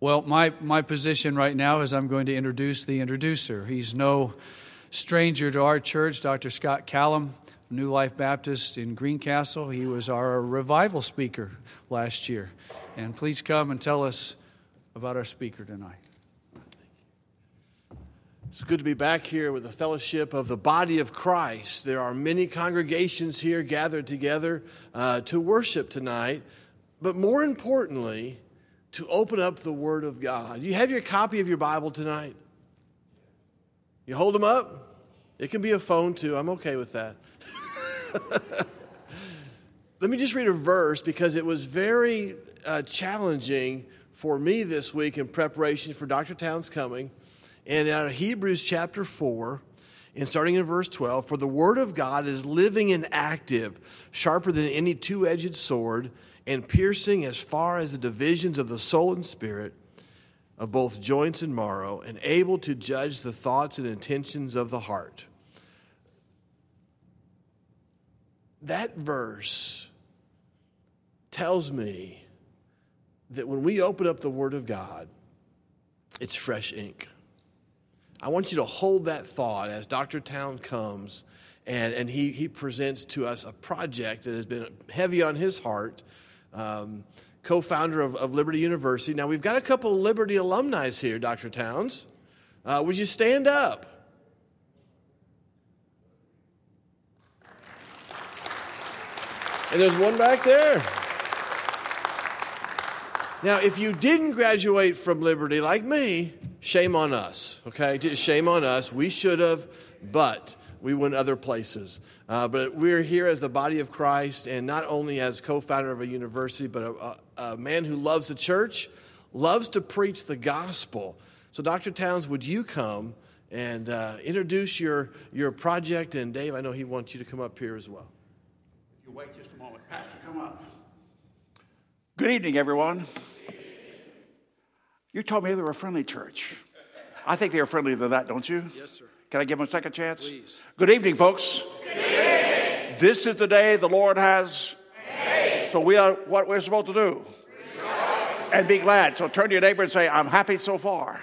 Well, my position right now is I'm going to introduce the introducer. He's no stranger to our church, Dr. Scott Callum, New Life Baptist in Greencastle. He was our revival speaker last year. And please come and tell us about our speaker tonight. It's good to be back here with the fellowship of the body of Christ. There are many congregations here gathered together to worship tonight, but more importantly, to open up the Word of God. You have your copy of your Bible tonight? You hold them up? It can be a phone too. I'm okay with that. Let me just read a verse because it was very challenging for me this week in preparation for Dr. Towns coming. And out of Hebrews chapter 4, and starting in verse 12, for the Word of God is living and active, sharper than any two-edged sword, and piercing as far as the divisions of the soul and spirit, of both joints and marrow, and able to judge the thoughts and intentions of the heart. That verse tells me that when we open up the Word of God, it's fresh ink. I want you to hold that thought as Dr. Town comes and he presents to us a project that has been heavy on his heart, co-founder of Liberty University. Now, we've got a couple of Liberty alumni here, Dr. Towns. Would you stand up? And there's one back there. Now, if you didn't graduate from Liberty like me, shame on us, okay? Shame on us. We should have, but we went other places. But we're here as the body of Christ, and not only as co-founder of a university, but a man who loves the church, loves to preach the gospel. So, Dr. Towns, would you come and introduce your project? And Dave, I know he wants you to come up here as well. If you wait just a moment, Pastor, come up. Good evening, everyone. You told me they were a friendly church. I think they are friendlier than that, don't you? Yes, sir. Can I give them a second chance? Please. Good evening, folks. Good evening. This is the day the Lord has made. So we are what we're supposed to do. Rejoice. And be glad. So turn to your neighbor and say, I'm happy so far.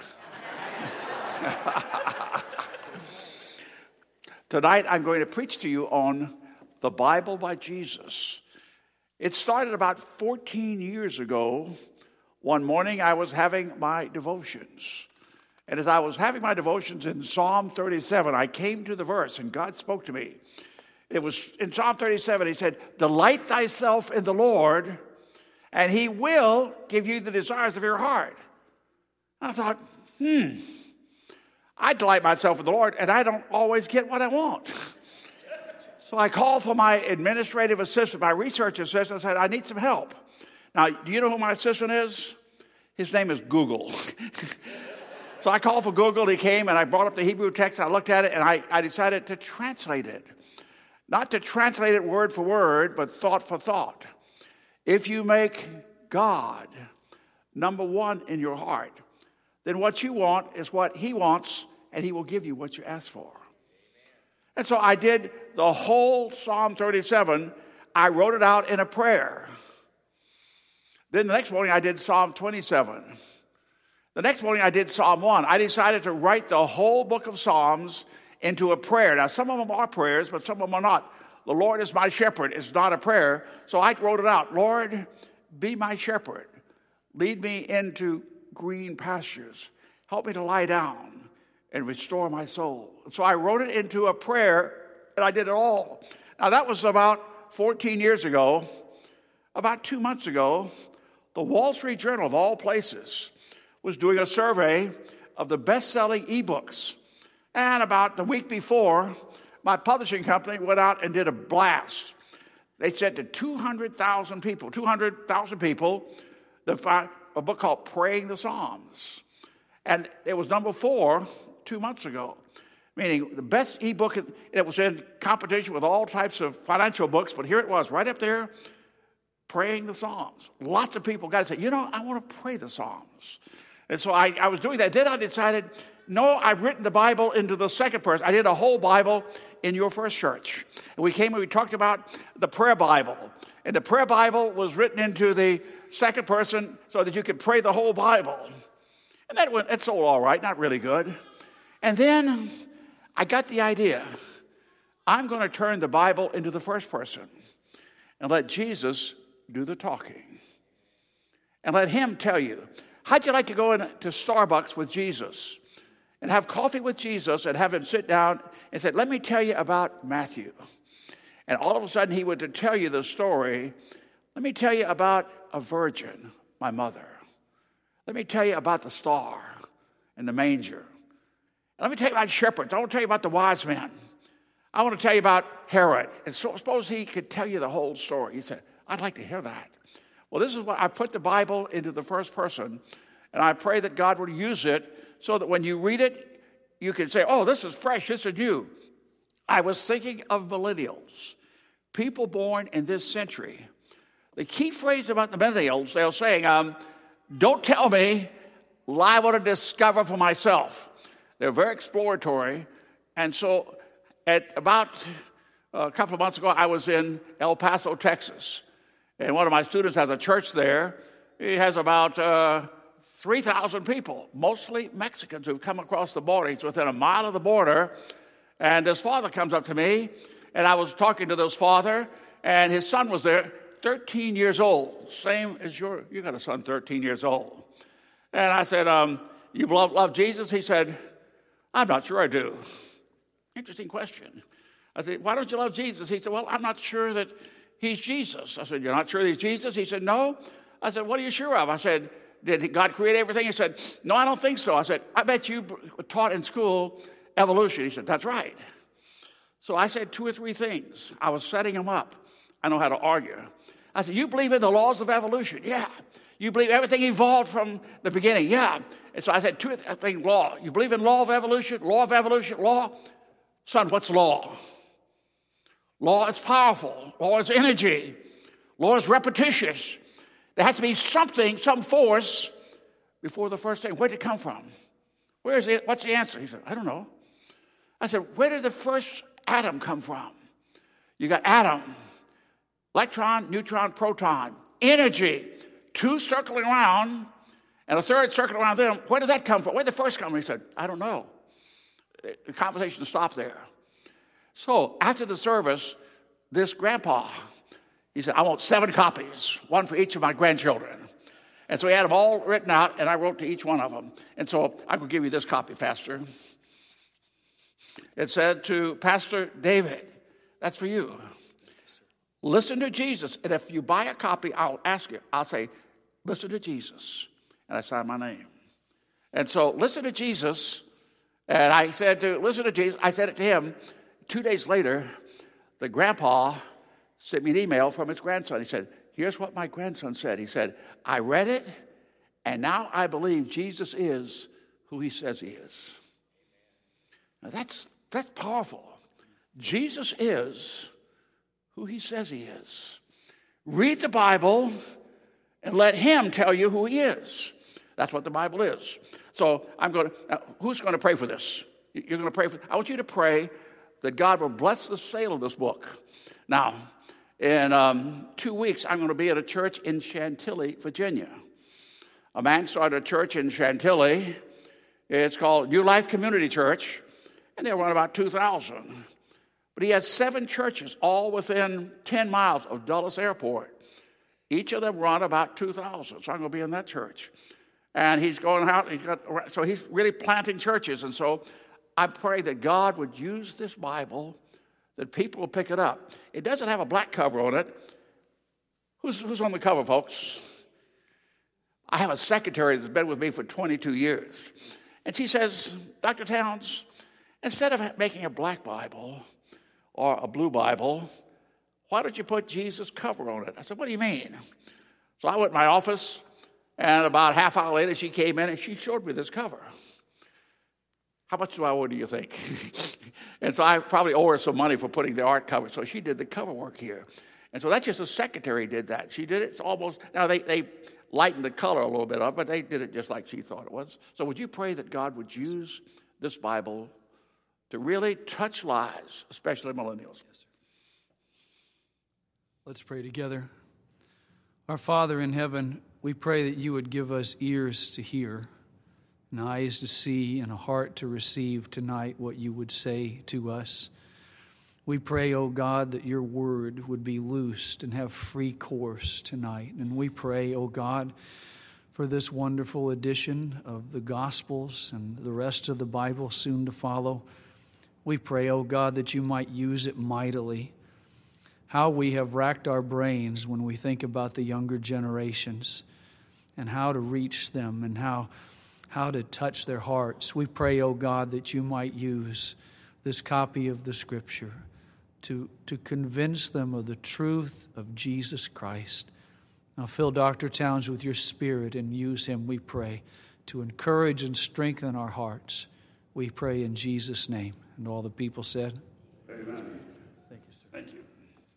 Tonight I'm going to preach to you on the Bible by Jesus. It started about 14 years ago. One morning I was having my devotions. And as I was having my devotions in Psalm 37, I came to the verse and God spoke to me. It was in Psalm 37, he said, delight thyself in the Lord, and he will give you the desires of your heart. And I thought, I delight myself in the Lord, and I don't always get what I want. So I called for my administrative assistant, my research assistant, and said, I need some help. Now, do you know who my assistant is? His name is Google. So I called for Google, he came, and I brought up the Hebrew text, I looked at it, and I decided to translate it. Not to translate it word for word, but thought for thought. If you make God number one in your heart, then what you want is what he wants, and he will give you what you ask for. And so I did the whole Psalm 37. I wrote it out in a prayer. Then the next morning I did Psalm 27. The next morning I did Psalm 1. I decided to write the whole book of Psalms into a prayer. Now, some of them are prayers, but some of them are not. The Lord is my shepherd is not a prayer. So I wrote it out. Lord, be my shepherd. Lead me into green pastures. Help me to lie down and restore my soul. So I wrote it into a prayer, and I did it all. Now, that was about 14 years ago. About 2 months ago, the Wall Street Journal, of all places, was doing a survey of the best-selling ebooks. And about the week before, my publishing company went out and did a blast. They said to 200,000 people, a book called Praying the Psalms. And it was number 4 2 months ago, meaning the best ebook. It was in competition with all types of financial books, but here it was, right up there, Praying the Psalms. Lots of people got to say, I want to pray the Psalms. And so I was doing that. Then I decided, no, I've written the Bible into the second person. I did a whole Bible in your first church. And we came and we talked about the prayer Bible. And the prayer Bible was written into the second person so that you could pray the whole Bible. And that's all right, not really good. And then I got the idea. I'm going to turn the Bible into the first person and let Jesus do the talking. And let him tell you, how'd you like to go into Starbucks with Jesus and have coffee with Jesus and have him sit down and say, let me tell you about Matthew. And all of a sudden he would tell you the story. Let me tell you about a virgin, my mother. Let me tell you about the star and the manger. Let me tell you about shepherds. I want to tell you about the wise men. I want to tell you about Herod. And so suppose he could tell you the whole story. He said, I'd like to hear that. Well, this is what I put the Bible into the first person, and I pray that God will use it so that when you read it, you can say, oh, this is fresh, this is new. I was thinking of millennials, people born in this century. The key phrase about the millennials, they're saying, don't tell me, I want to discover for myself. They're very exploratory. And so at about a couple of months ago, I was in El Paso, Texas. And one of my students has a church there. He has about 3,000 people, mostly Mexicans who've come across the border. He's within a mile of the border. And his father comes up to me, and I was talking to this father, and his son was there, 13 years old, same as you got a son 13 years old. And I said, you love Jesus? He said, I'm not sure I do. Interesting question. I said, why don't you love Jesus? He said, well, I'm not sure that he's Jesus. I said, you're not sure he's Jesus? He said, no. I said, what are you sure of? I said, did God create everything? He said, no, I don't think so. I said, I bet you taught in school evolution. He said, that's right. So I said 2 or 3 things. I was setting him up. I know how to argue. I said, you believe in the laws of evolution? Yeah. You believe everything evolved from the beginning? Yeah. And so I said 2 things, law. You believe in law of evolution? Law of evolution? Law? Son, what's law? Law is powerful. Law is energy. Law is repetitious. There has to be something, some force before the first thing. Where did it come from? Where is it? What's the answer? He said, I don't know. I said, where did the first atom come from? You got atom, electron, neutron, proton, energy, 2 circling around, and a third circling around them. Where did that come from? Where did the first come from? He said, I don't know. The conversation stopped there. So after the service, this grandpa, he said, I want 7 copies, 1 for each of my grandchildren. And so he had them all written out, and I wrote to each one of them. And so I'm going to give you this copy, Pastor. It said to Pastor David, that's for you. Listen to Jesus. And if you buy a copy, I'll ask you. I'll say, listen to Jesus. And I sign my name. And so listen to Jesus. And I said listen to Jesus. I said it to him. 2 days later, the grandpa sent me an email from his grandson. He said, here's what my grandson said. He said, I read it, and now I believe Jesus is who he says he is. Now that's powerful. Jesus is who he says he is. Read the Bible and let him tell you who he is. That's what the Bible is. So who's going to pray for this? You're going to pray for. I want you to pray that God will bless the sale of this book. Now, in 2 weeks, I'm going to be at a church in Chantilly, Virginia. A man started a church in Chantilly. It's called New Life Community Church, and they run about 2,000. But he has 7 churches, all within 10 miles of Dulles Airport. Each of them run about 2,000. So I'm going to be in that church. And he's going out, so he's really planting churches. And so I pray that God would use this Bible, that people will pick it up. It doesn't have a black cover on it. Who's on the cover, folks? I have a secretary that's been with me for 22 years. And she says, Dr. Towns, instead of making a black Bible or a blue Bible, why don't you put Jesus' cover on it? I said, what do you mean? So I went to my office, and about a half hour later, she came in and she showed me this cover. How much do I owe, do you think? And so I probably owe her some money for putting the art cover. So she did the cover work here. And so that's just the secretary did that. She did it. It's almost, now they lightened the color a little bit up, but they did it just like she thought it was. So would you pray that God would use this Bible to really touch lives, especially millennials? Let's pray together. Our Father in heaven, we pray that you would give us ears to hear, and eyes to see, and a heart to receive tonight what you would say to us. We pray, O God, that your word would be loosed and have free course tonight. And we pray, O God, for this wonderful edition of the Gospels and the rest of the Bible soon to follow. We pray, O God, that you might use it mightily. How we have racked our brains when we think about the younger generations and how to reach them and how to touch their hearts. We pray, O God, that you might use this copy of the Scripture to convince them of the truth of Jesus Christ. Now fill Dr. Towns with your Spirit and use him, we pray, to encourage and strengthen our hearts. We pray in Jesus' name. And all the people said, Amen. Thank you, sir. Thank you.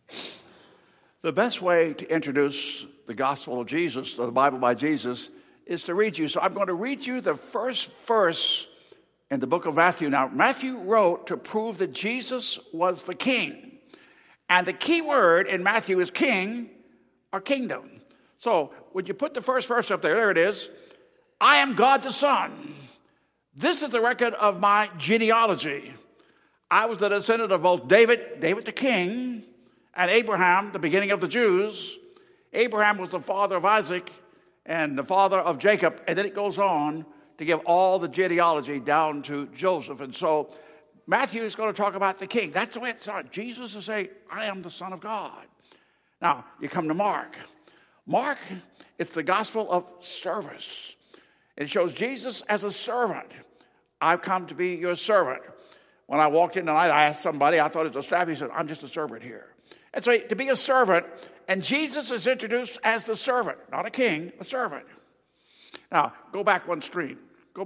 The best way to introduce the gospel of Jesus, or the Bible by Jesus, is to read you. So I'm going to read you the first verse in the book of Matthew. Now, Matthew wrote to prove that Jesus was the king. And the key word in Matthew is king or kingdom. So would you put the first verse up there? There it is. I am God the Son. This is the record of my genealogy. I was the descendant of both David the king, and Abraham, the beginning of the Jews. Abraham was the father of Isaac and the father of Jacob. And then it goes on to give all the genealogy down to Joseph. And so Matthew is going to talk about the king. That's the way it starts. Jesus is saying, I am the Son of God. Now, you come to Mark. Mark, it's the gospel of service. It shows Jesus as a servant. I've come to be your servant. When I walked in tonight, I asked somebody, I thought it was a staff, he said, I'm just a servant here. And so to be a servant, and Jesus is introduced as the servant, not a king, a servant. Now, go back one screen.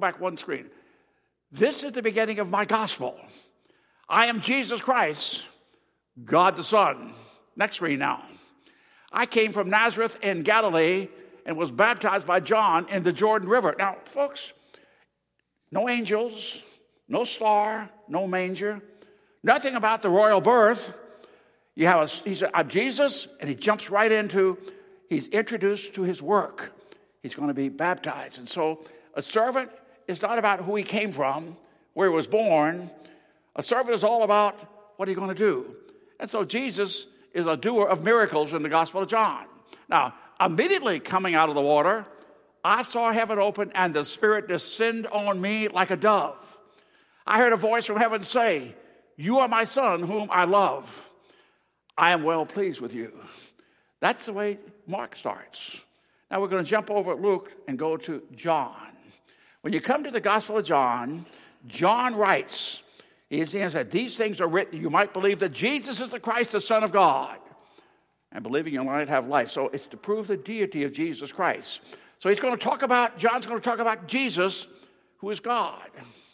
This is the beginning of my gospel. I am Jesus Christ, God the Son. Next screen now. I came from Nazareth in Galilee and was baptized by John in the Jordan River. Now, folks, no angels, no star, no manger, nothing about the royal birth. He said, I'm Jesus, and he jumps right into, he's introduced to his work. He's going to be baptized. And so a servant is not about who he came from, where he was born. A servant is all about what are you going to do. And so Jesus is a doer of miracles in the Gospel of John. Now, immediately coming out of the water, I saw heaven open and the Spirit descend on me like a dove. I heard a voice from heaven say, you are my Son whom I love. I am well pleased with you. That's the way Mark starts. Now we're going to jump over Luke and go to John. When you come to the Gospel of John, John writes, he said, these things are written, you might believe that Jesus is the Christ, the Son of God. And believing you might have life. So it's to prove the deity of Jesus Christ. So John's going to talk about Jesus, who is God.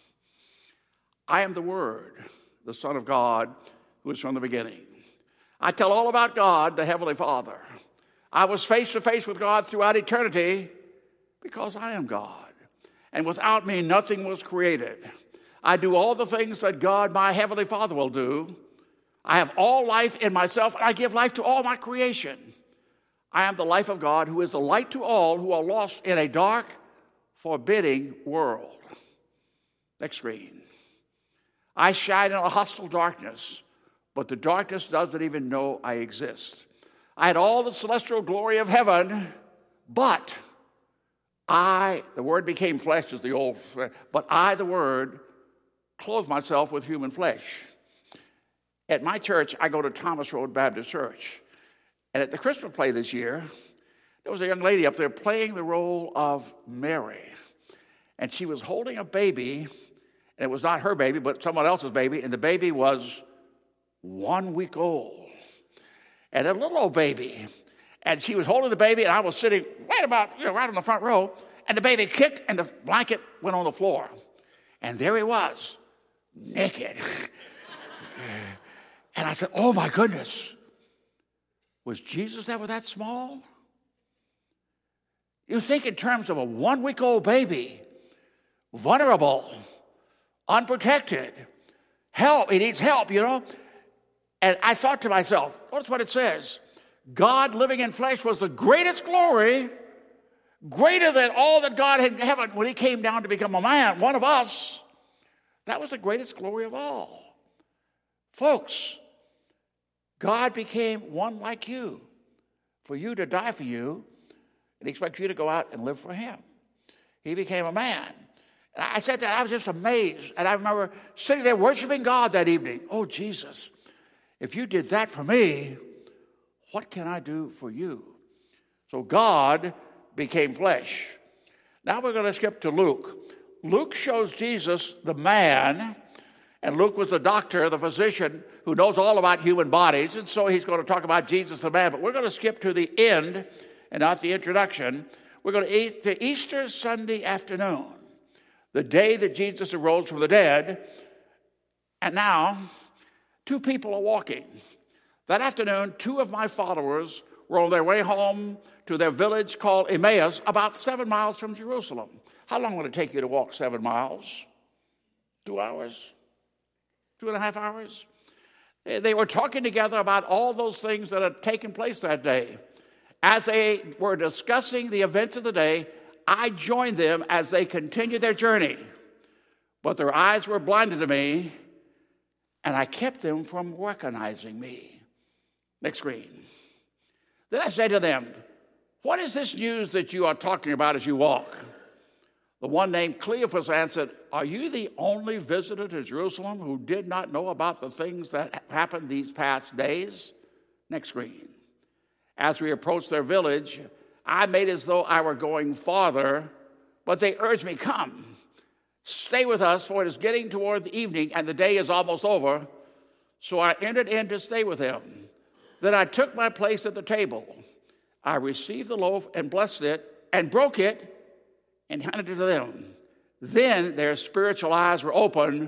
I am the Word, the Son of God, who is from the beginning. I tell all about God, the Heavenly Father. I was face to face with God throughout eternity because I am God. And without me, nothing was created. I do all the things that God, my Heavenly Father, will do. I have all life in myself, and I give life to all my creation. I am the life of God, who is the light to all who are lost in a dark, forbidding world. Next screen. I shine in a hostile darkness, but the darkness doesn't even know I exist. I had all the celestial glory of heaven, but the Word became flesh, as the old, but I, the Word, clothed myself with human flesh. At my church, I go to Thomas Road Baptist Church. And at the Christmas play this year, there was a young lady up there playing the role of Mary. And she was holding a baby, and it was not her baby, but someone else's baby, and the baby was 1 week old. And a little old baby. And she was holding the baby, and I was sitting right on the front row, and the baby kicked, and the blanket went on the floor. And there he was, naked. And I said, oh my goodness, was Jesus ever that small? You think in terms of a 1 week old baby, vulnerable, unprotected, help, he needs help, And I thought to myself, notice what it says. God living in flesh was the greatest glory, greater than all that God had in heaven when he came down to become a man, one of us. That was the greatest glory of all. Folks, God became one like you, for you to die for you, and he expects you to go out and live for him. He became a man. And I said that, I was just amazed. And I remember sitting there worshiping God that evening. Oh, Jesus, if you did that for me, what can I do for you? So God became flesh. Now we're going to skip to Luke. Luke shows Jesus, the man, and Luke was the doctor, the physician, who knows all about human bodies, and so he's going to talk about Jesus, the man. But we're going to skip to the end and not the introduction. We're going to eat to Easter Sunday afternoon, the day that Jesus arose from the dead. And now, two people are walking. That afternoon, two of my followers were on their way home to their village called Emmaus, about 7 miles from Jerusalem. How long would it take you to walk 7 miles? 2 hours? 2.5 hours? They were talking together about all those things that had taken place that day. As they were discussing the events of the day, I joined them as they continued their journey. But their eyes were blinded to me, and I kept them from recognizing me. Next screen. Then I said to them, "What is this news that you are talking about as you walk?" The one named Cleophas answered, "Are you the only visitor to Jerusalem who did not know about the things that happened these past days?" Next screen. As we approached their village, I made as though I were going farther, but they urged me, "Come, stay with us, for it is getting toward the evening, and the day is almost over." So I entered in to stay with them. Then I took my place at the table. I received the loaf and blessed it and broke it and handed it to them. Then their spiritual eyes were open,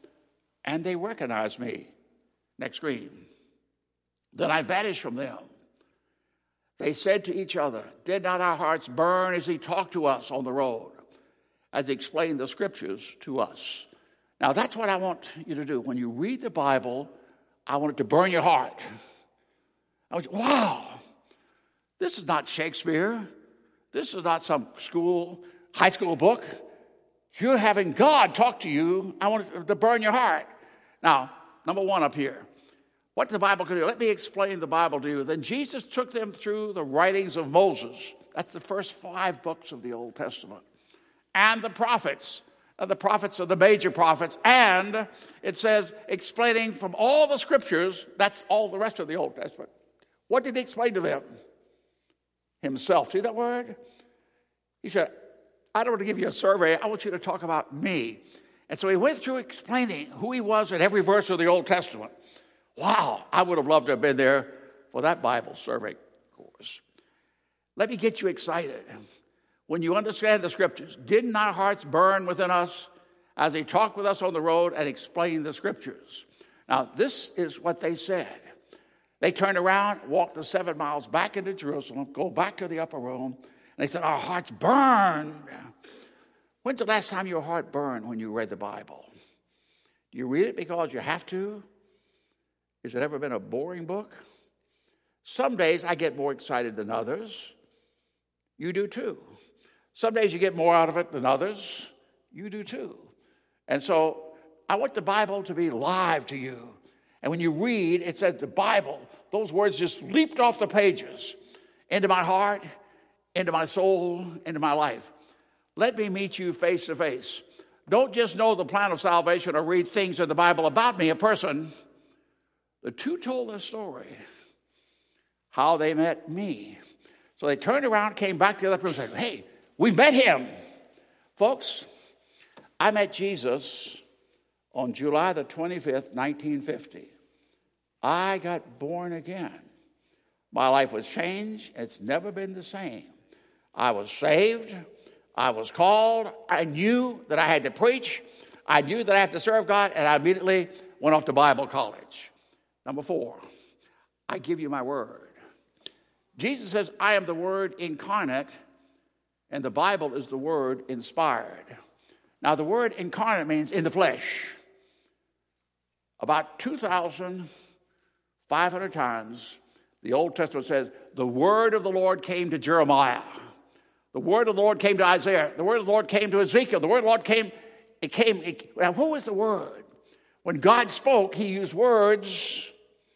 and they recognized me. Next screen. Then I vanished from them. They said to each other, "Did not our hearts burn as he talked to us on the road, as he explained the scriptures to us?" Now that's what I want you to do. When you read the Bible, I want it to burn your heart. I want you, wow, this is not Shakespeare. This is not some high school book. You're having God talk to you. I want it to burn your heart. Now, number one up here. What the Bible can do. Let me explain the Bible to you. Then Jesus took them through the writings of Moses. That's the first 5 books of the Old Testament. And the prophets. The prophets are the major prophets. And it says, explaining from all the scriptures, that's all the rest of the Old Testament. What did he explain to them? Himself. See that word? He said, "I don't want to give you a survey. I want you to talk about me." And so he went through explaining who he was in every verse of the Old Testament. Wow, I would have loved to have been there for that Bible survey course. Let me get you excited. When you understand the scriptures, didn't our hearts burn within us as he talked with us on the road and explained the scriptures? Now, this is what they said. They turned around, walked the 7 miles back into Jerusalem, go back to the upper room, and they said, "Our hearts burned." When's the last time your heart burned when you read the Bible? Do you read it because you have to? Has it ever been a boring book? Some days I get more excited than others. You do too. Some days you get more out of it than others. You do too. And so I want the Bible to be live to you. And when you read, it says the Bible, those words just leaped off the pages into my heart, into my soul, into my life. Let me meet you face to face. Don't just know the plan of salvation or read things in the Bible about me, a person. The two told their story, how they met me. So they turned around, came back to the other person and said, "Hey, we met him." Folks, I met Jesus on July the 25th, 1950. I got born again. My life was changed. It's never been the same. I was saved. I was called. I knew that I had to preach. I knew that I had to serve God, and I immediately went off to Bible college. Number 4, I give you my word. Jesus says, "I am the Word incarnate," and the Bible is the Word inspired. Now, the word incarnate means in the flesh. About 2,500 times, The Old Testament says, the word of the Lord came to Jeremiah. The word of the Lord came to Isaiah. The word of the Lord came to Ezekiel. The word of the Lord came. Now, what was the word? When God spoke, he used words.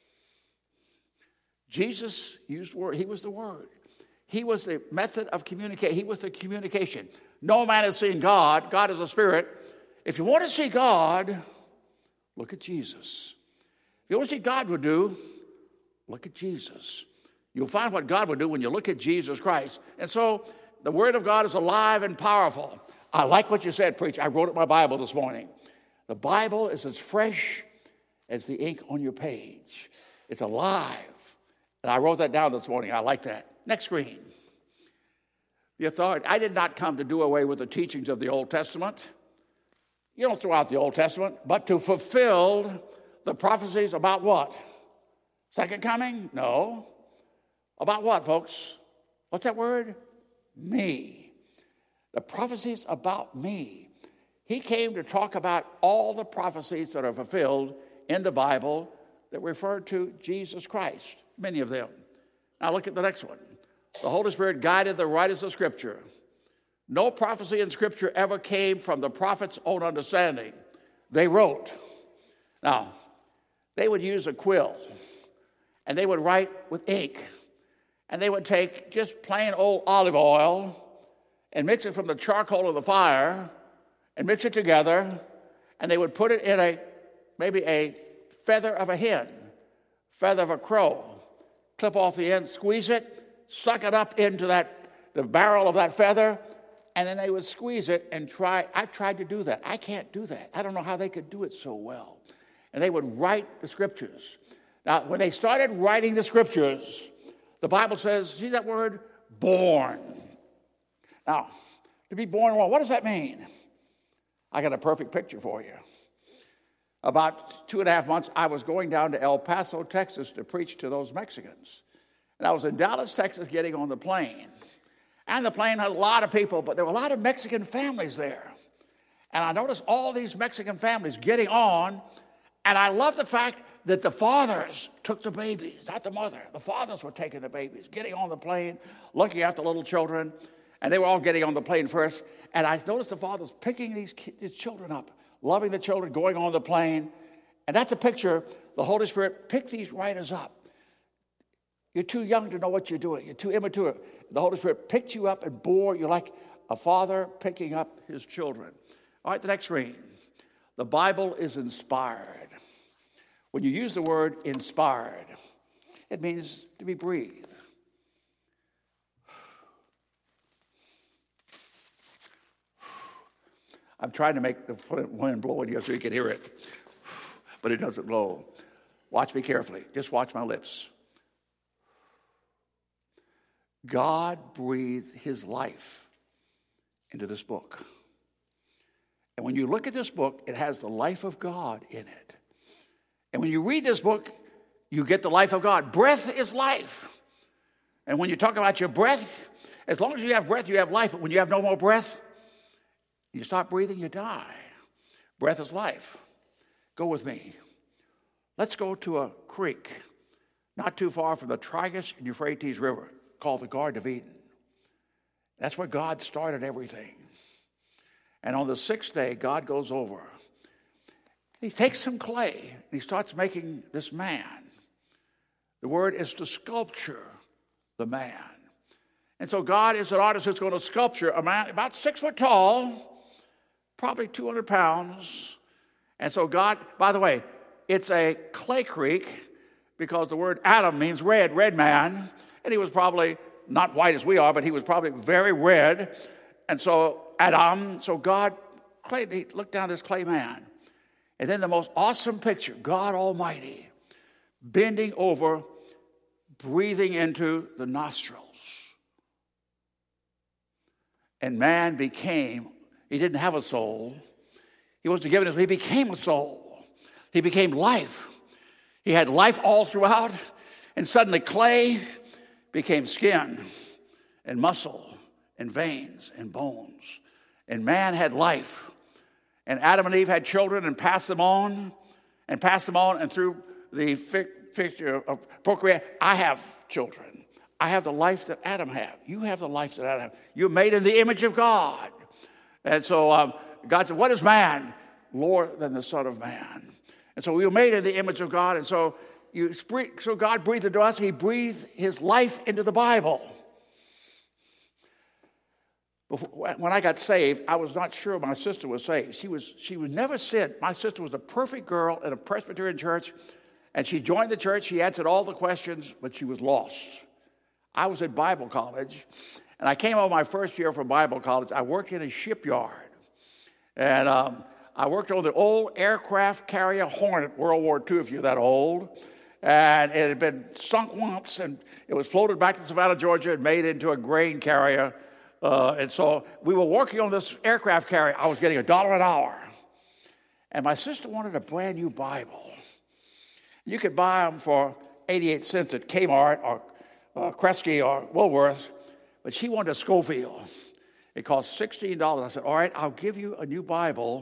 Jesus used word. He was the word. He was the method of communication. He was the communication. No man has seen God. God is a spirit. If you want to see God, look at Jesus. If you want to see God would do, look at Jesus. You'll find what God would do when you look at Jesus Christ. And so the Word of God is alive and powerful. I like what you said, preacher. I wrote it in my Bible this morning. The Bible is as fresh as the ink on your page. It's alive. And I wrote that down this morning. I like that. Next screen. The authority. I did not come to do away with the teachings of the Old Testament. You don't throw out the Old Testament, but to fulfill the prophecies about what? Second coming? No. About what, folks? What's that word? Me. The prophecies about me. He came to talk about all the prophecies that are fulfilled in the Bible that refer to Jesus Christ, many of them. Now look at the next one. The Holy Spirit guided the writers of Scripture. No prophecy in Scripture ever came from the prophet's own understanding. They wrote. Now, they would use a quill, and they would write with ink, and they would take just plain old olive oil and mix it from the charcoal of the fire and mix it together, and they would put it in maybe a feather of a hen, feather of a crow, clip off the end, squeeze it, suck it up into the barrel of that feather, and then they would squeeze it and try. I've tried to do that. I can't do that. I don't know how they could do it so well. And they would write the Scriptures. Now, when they started writing the Scriptures, the Bible says, see that word? Born. Now, to be born, well, what does that mean? I got a perfect picture for you. About 2.5 months, I was going down to El Paso, Texas to preach to those Mexicans. And I was in Dallas, Texas, getting on the plane. And the plane had a lot of people, but there were a lot of Mexican families there. And I noticed all these Mexican families getting on, and I love the fact that the fathers took the babies, not the mother. The fathers were taking the babies, getting on the plane, looking after little children, and they were all getting on the plane first. And I noticed the fathers picking these children up, loving the children, going on the plane. And that's a picture. The Holy Spirit picked these writers up. You're too young to know what you're doing. You're too immature. The Holy Spirit picked you up and bore you like a father picking up his children. All right, the next screen. The Bible is inspired. When you use the word inspired, it means to be breathed. I'm trying to make the wind blow in you so you can hear it, but it doesn't blow. Watch me carefully. Just watch my lips. God breathed his life into this book. And when you look at this book, it has the life of God in it. And when you read this book, you get the life of God. Breath is life. And when you talk about your breath, as long as you have breath, you have life. But when you have no more breath, you stop breathing, you die. Breath is life. Go with me. Let's go to a creek not too far from the Tigris and Euphrates River called the Garden of Eden. That's where God started everything. And on the sixth day, God goes over. He takes some clay and he starts making this man. The word is to sculpture the man. And so God is an artist who's going to sculpture a man about 6 foot tall, probably 200 pounds. And so God, by the way, it's a clay creek because the word Adam means red man. And he was probably not white as we are, but he was probably very red. And so Adam, so God, he looked down at this clay man. And then the most awesome picture, God Almighty, bending over, breathing into the nostrils. And man became, he didn't have a soul. He wasn't given he became a soul. He became life. He had life all throughout. And suddenly clay became skin and muscle and veins and bones. And man had life. And Adam and Eve had children and passed them on. And through the figure of procreation, I have children. I have the life that Adam had. You have the life that Adam had. You're made in the image of God. And so God said, what is man? Lower than the Son of Man. And so we were made in the image of God. And so God breathed into us. He breathed his life into the Bible. When I got saved, I was not sure my sister was saved. She was never sinned. My sister was a perfect girl in a Presbyterian church, and she joined the church. She answered all the questions, but she was lost. I was at Bible college, and I came out my first year from Bible college. I worked in a shipyard, and I worked on the old aircraft carrier Hornet, World War II, if you're that old. And it had been sunk once, and it was floated back to Savannah, Georgia, and made into a grain carrier. And so we were working on this aircraft carrier. I was getting $1 an hour. And my sister wanted a brand new Bible. You could buy them for 88 cents at Kmart or Kresge or Woolworth, but she wanted a Schofield. It cost $16. I said, all right, I'll give you a new Bible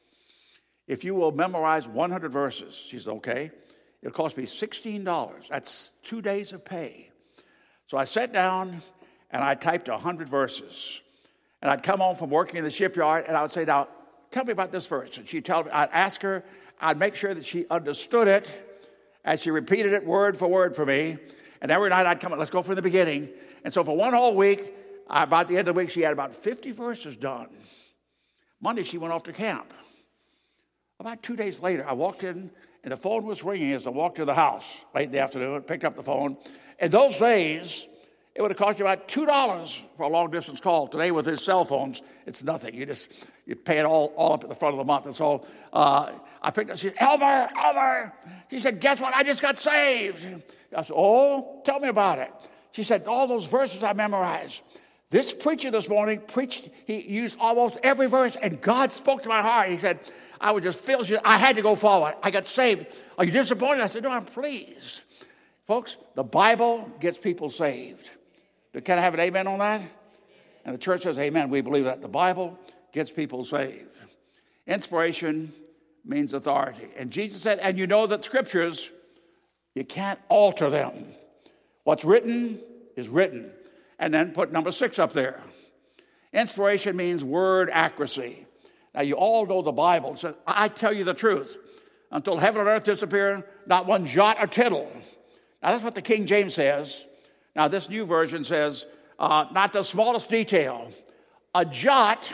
if you will memorize 100 verses. She said, okay. It'll cost me $16. That's 2 days of pay. So I sat down and I typed 100 verses. And I'd come home from working in the shipyard, and I would say, now, tell me about this verse. And she'd tell me, I'd ask her, I'd make sure that she understood it as she repeated it word for word for me. And every night I'd come, let's go from the beginning. And so for one whole week, about the end of the week, she had about 50 verses done. Monday, she went off to camp. About 2 days later, I walked in, and the phone was ringing as I walked to the house late in the afternoon, picked up the phone. In those days, it would have cost you about $2 for a long-distance call. Today, with his cell phones, it's nothing. You pay it all up at the front of the month. And so I picked up. She said, Elmer. She said, guess what? I just got saved. I said, oh, tell me about it. She said, all those verses I memorized. This preacher this morning he used almost every verse, and God spoke to my heart. He said, I was just filled. I had to go forward. I got saved. Are you disappointed? I said, no, I'm pleased. Folks, the Bible gets people saved. Can I have an amen on that? And the church says, amen. We believe that. The Bible gets people saved. Inspiration means authority. And Jesus said, and you know that scriptures, you can't alter them. What's written is written. And then put number 6 up there. Inspiration means word accuracy. Now, you all know the Bible. It says, I tell you the truth. Until heaven and earth disappear, not one jot or tittle. Now, that's what the King James says. Now, this new version says, not the smallest detail. A jot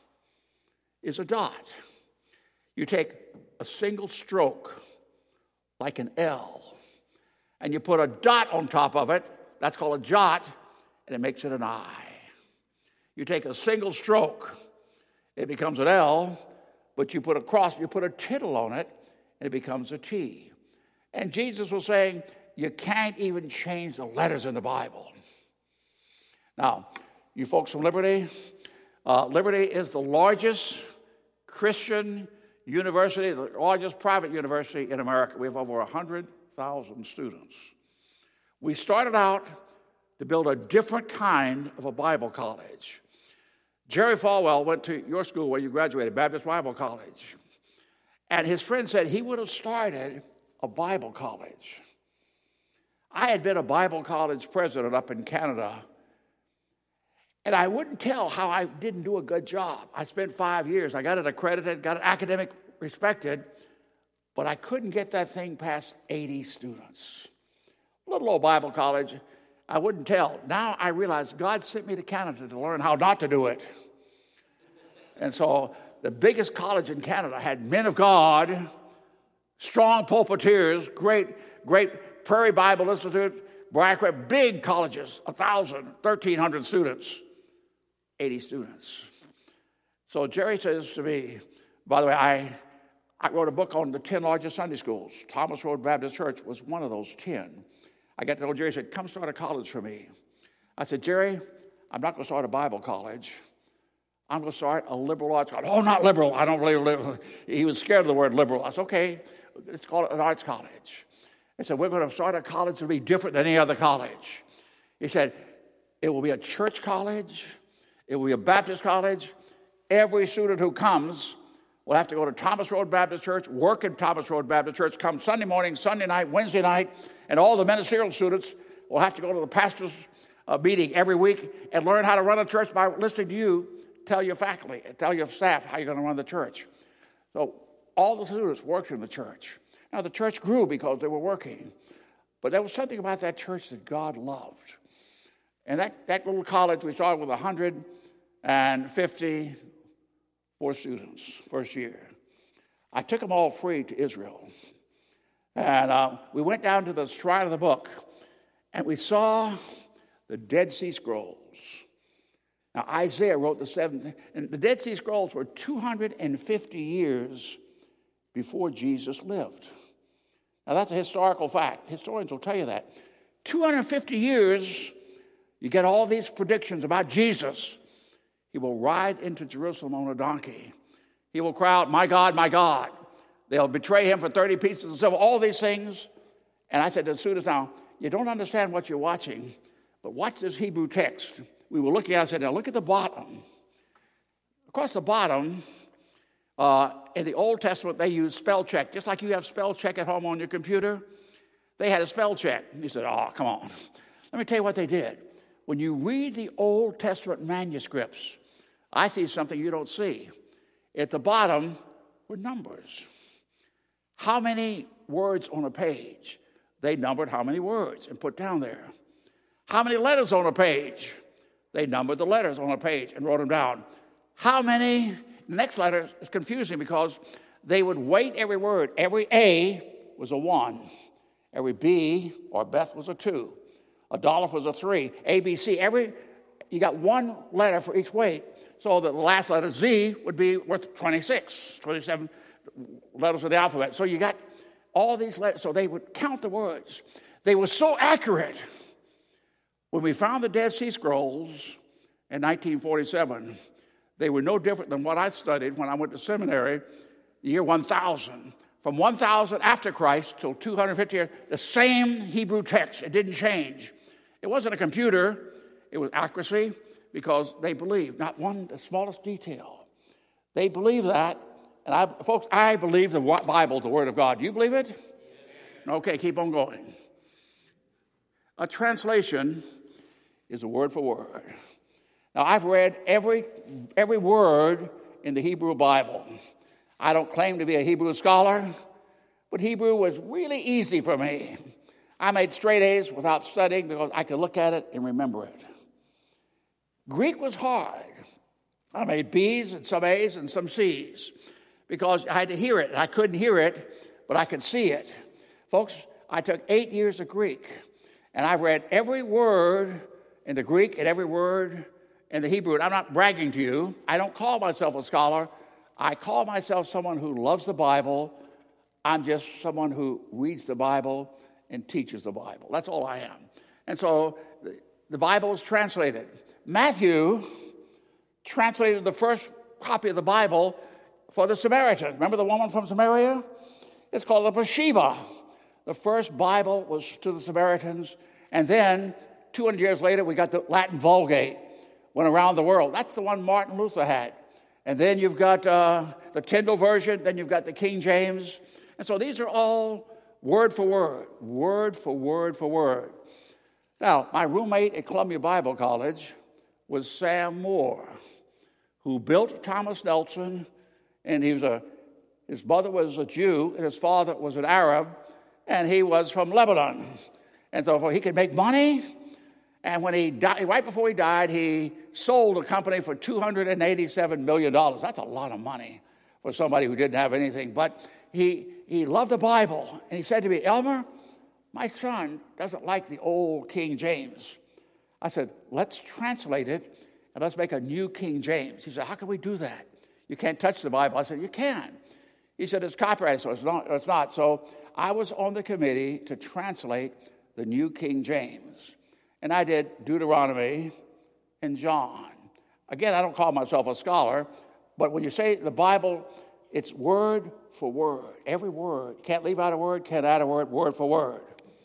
is a dot. You take a single stroke, like an L, and you put a dot on top of it. That's called a jot, and it makes it an I. You take a single stroke, it becomes an L, but you put a cross, you put a tittle on it, and it becomes a T. And Jesus was saying, you can't even change the letters in the Bible. Now, you folks from Liberty, Liberty is the largest Christian university, the largest private university in America. We have over 100,000 students. We started out to build a different kind of a Bible college. Jerry Falwell went to your school where you graduated, Baptist Bible College. And his friend said he would have started a Bible college. I had been a Bible college president up in Canada, and I wouldn't tell how I didn't do a good job. I spent 5 years. I got it accredited, got it academic respected, but I couldn't get that thing past 80 students. Little old Bible college, I wouldn't tell. Now I realize God sent me to Canada to learn how not to do it. And so the biggest college in Canada had men of God, strong pulpiteers, great Prairie Bible Institute, Briarcrest, big colleges, 1,000, 1,300 students, 80 students. So Jerry says to me, by the way, I wrote a book on the 10 largest Sunday schools. Thomas Road Baptist Church was one of those 10. I got to know Jerry, said, come start a college for me. I said, Jerry, I'm not going to start a Bible college. I'm going to start a liberal arts college. Oh, not liberal. I don't believe liberal. He was scared of the word liberal. I said, okay, it's called an arts college. He said, we're going to start a college that will be different than any other college. He said, it will be a church college. It will be a Baptist college. Every student who comes will have to go to Thomas Road Baptist Church, work at Thomas Road Baptist Church, come Sunday morning, Sunday night, Wednesday night, and all the ministerial students will have to go to the pastor's meeting every week and learn how to run a church by listening to you tell your faculty, tell your staff how you're going to run the church. So all the students worked in the church. Now, the church grew because they were working. But there was something about that church that God loved. And that little college, we started with 154 students first year. I took them all free to Israel. And we went down to the Shrine of the Book, and we saw the Dead Sea Scrolls. Now, Isaiah wrote the 7th, and the Dead Sea Scrolls were 250 years before Jesus lived. Now, that's a historical fact. Historians will tell you that. 250 years, you get all these predictions about Jesus. He will ride into Jerusalem on a donkey. He will cry out, "My God, my God." They'll betray him for 30 pieces of silver, all these things. And I said to the students, now, you don't understand what you're watching, but watch this Hebrew text. We were looking at it, I said, now look at the bottom. Across the bottom, in the Old Testament, they used spell check. Just like you have spell check at home on your computer, they had a spell check. He said, oh, come on. Let me tell you what they did. When you read the Old Testament manuscripts, I see something you don't see. At the bottom were numbers. How many words on a page? They numbered how many words and put down there. How many letters on a page? They numbered the letters on a page and wrote them down. How many? The next letter is confusing because they would weight every word. Every A was a 1. Every B or Beth was a 2. Adolph was a 3. A, B, C. You got one letter for each weight. So the last letter, Z, would be worth 26, 27 letters of the alphabet. So you got all these letters. So they would count the words. They were so accurate. When we found the Dead Sea Scrolls in 1947, they were no different than what I studied when I went to seminary, the year 1000. From 1000 after Christ till 250 years, the same Hebrew text. It didn't change. It wasn't a computer. It was accuracy because they believed, not one, the smallest detail. They believe that. And I believe the Bible, the Word of God. Do you believe it? Okay, keep on going. A translation is a word for word. Now, I've read every word in the Hebrew Bible. I don't claim to be a Hebrew scholar, but Hebrew was really easy for me. I made straight A's without studying because I could look at it and remember it. Greek was hard. I made B's and some A's and some C's because I had to hear it. I couldn't hear it, but I could see it. Folks, I took 8 years of Greek, and I've read every word in the Greek and every word in the Hebrew. And I'm not bragging to you. I don't call myself a scholar. I call myself someone who loves the Bible. I'm just someone who reads the Bible and teaches the Bible. That's all I am. And so the Bible is translated. Matthew translated the first copy of the Bible for the Samaritan. Remember the woman from Samaria? It's called the Bathsheba. The first Bible was to the Samaritans. And then 200 years later, we got the Latin Vulgate. Went around the world. That's the one Martin Luther had. And then you've got the Tyndale version. Then you've got the King James. And so these are all word for word, word for word for word. Now, my roommate at Columbia Bible College was Sam Moore, who built Thomas Nelson. And his mother was a Jew, and his father was an Arab, and he was from Lebanon. And so he could make money. And when he died, right before he died, he sold a company for $287 million. That's a lot of money for somebody who didn't have anything. But he loved the Bible. And he said to me, Elmer, my son doesn't like the old King James. I said, let's translate it and let's make a new King James. He said, how can we do that? You can't touch the Bible. I said, you can. He said, it's copyrighted, so it's not. So I was on the committee to translate the new King James. And I did Deuteronomy and John. Again, I don't call myself a scholar, but when you say the Bible, it's word for word. Every word. Can't leave out a word, can't add a word, word for word.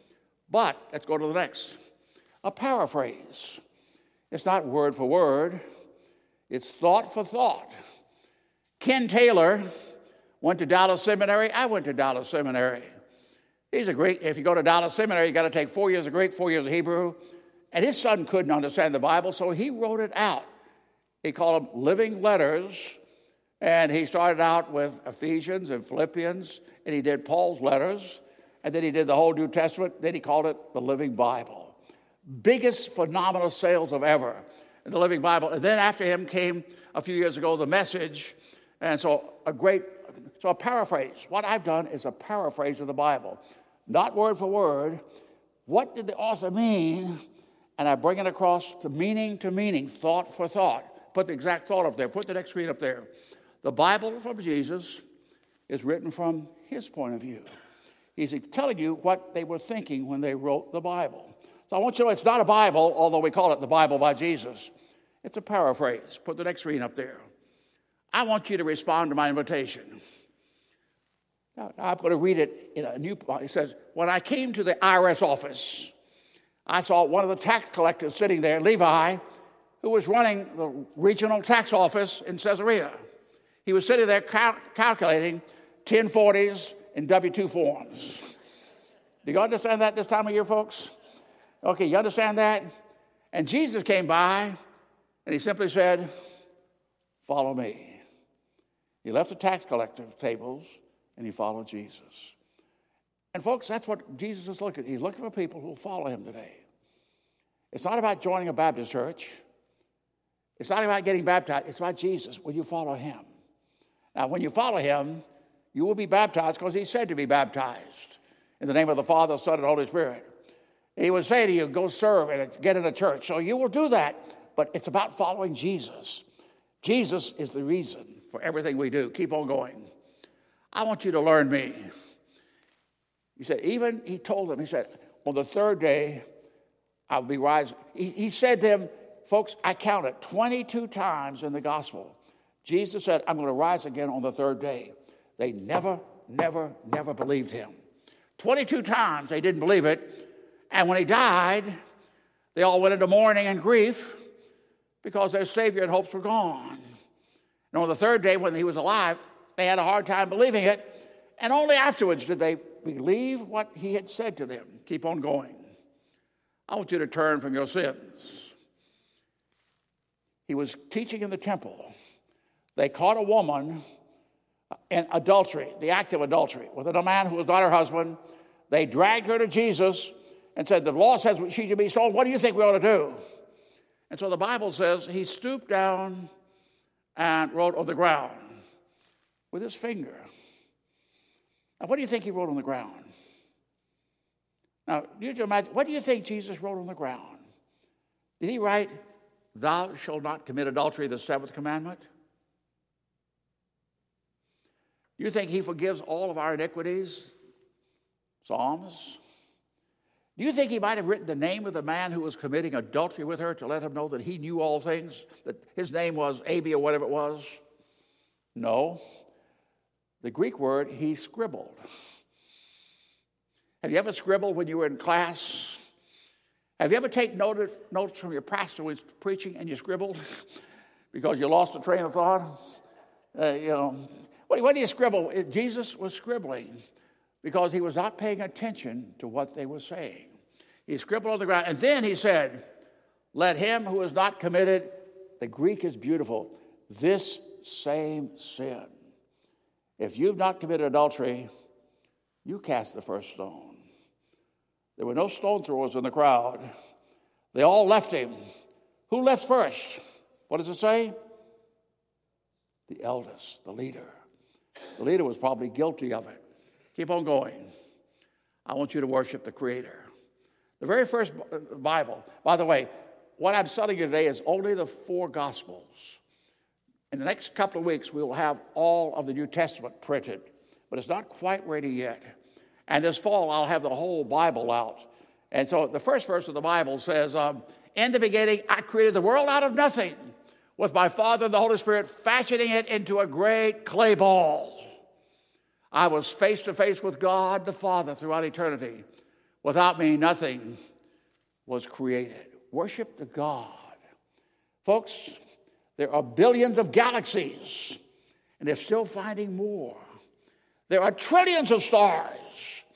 But let's go to the next. A paraphrase. It's not word for word. It's thought for thought. Ken Taylor went to Dallas Seminary. I went to Dallas Seminary. He's a Greek. If you go to Dallas Seminary, you got to take 4 years of Greek, 4 years of Hebrew. And his son couldn't understand the Bible, so he wrote it out. He called them living letters. And he started out with Ephesians and Philippians, and he did Paul's letters, and then he did the whole New Testament. Then he called it the Living Bible. Biggest phenomenal sales of ever in the Living Bible. And then after him came, a few years ago, the Message. And so a paraphrase. What I've done is a paraphrase of the Bible. Not word for word. What did the author mean? And I bring it across to meaning, thought for thought. Put the exact thought up there. Put the next screen up there. The Bible from Jesus is written from his point of view. He's telling you what they were thinking when they wrote the Bible. So I want you to know it's not a Bible, although we call it the Bible by Jesus. It's a paraphrase. Put the next screen up there. I want you to respond to my invitation. Now, I'm going to read it in a new. It says, when I came to the IRS office, I saw one of the tax collectors sitting there, Levi, who was running the regional tax office in Caesarea. He was sitting there calculating 1040s and W-2 forms. Do you understand that this time of year, folks? Okay, you understand that? And Jesus came by, and he simply said, follow me. He left the tax collector tables, and he followed Jesus. And folks, that's what Jesus is looking at. He's looking for people who will follow him today. It's not about joining a Baptist church. It's not about getting baptized. It's about Jesus. Will you follow him? Now, when you follow him, you will be baptized because he said to be baptized in the name of the Father, Son, and Holy Spirit. He would say to you, go serve and get in a church. So you will do that, but it's about following Jesus. Jesus is the reason for everything we do. Keep on going. I want you to learn me. He said, he told them, he said, on the third day, I'll be rising. He said to them, folks, I counted 22 times in the gospel. Jesus said, I'm going to rise again on the third day. They never believed him. 22 times they didn't believe it. And when he died, they all went into mourning and grief because their Savior and hopes were gone. And on the third day, when he was alive, they had a hard time believing it. And only afterwards did they believe what he had said to them. Keep on going. I want you to turn from your sins. He was teaching in the temple. They caught a woman in adultery, the act of adultery, with a man who was not her husband. They dragged her to Jesus and said, the law says she should be stoned. What do you think we ought to do? And so the Bible says he stooped down and wrote on the ground with his finger. Now, what do you think he wrote on the ground? Now, what do you think Jesus wrote on the ground? Did he write, thou shalt not commit adultery, the seventh commandment? You think he forgives all of our iniquities? Psalms. Do you think he might have written the name of the man who was committing adultery with her to let him know that he knew all things, that his name was Abi or whatever it was? No. The Greek word, he scribbled. Have you ever scribbled when you were in class? Have you ever taken notes from your pastor when he's preaching and you scribbled because you lost a train of thought? What do you scribble? Jesus was scribbling because he was not paying attention to what they were saying. He scribbled on the ground, and then he said, let him who is not committed, the Greek is beautiful, this same sin. If you've not committed adultery, you cast the first stone. There were no stone throwers in the crowd. They all left him. Who left first? What does it say? The eldest, the leader. The leader was probably guilty of it. Keep on going. I want you to worship the Creator. The very first Bible, by the way, what I'm studying today is only the 4 Gospels. In the next couple of weeks, we will have all of the New Testament printed, but it's not quite ready yet. And this fall, I'll have the whole Bible out. And so the first verse of the Bible says, in the beginning, I created the world out of nothing, with my Father and the Holy Spirit fashioning it into a great clay ball. I was face to face with God the Father throughout eternity. Without me, nothing was created. Worship the God. Folks, there are billions of galaxies, and they're still finding more. There are trillions of stars,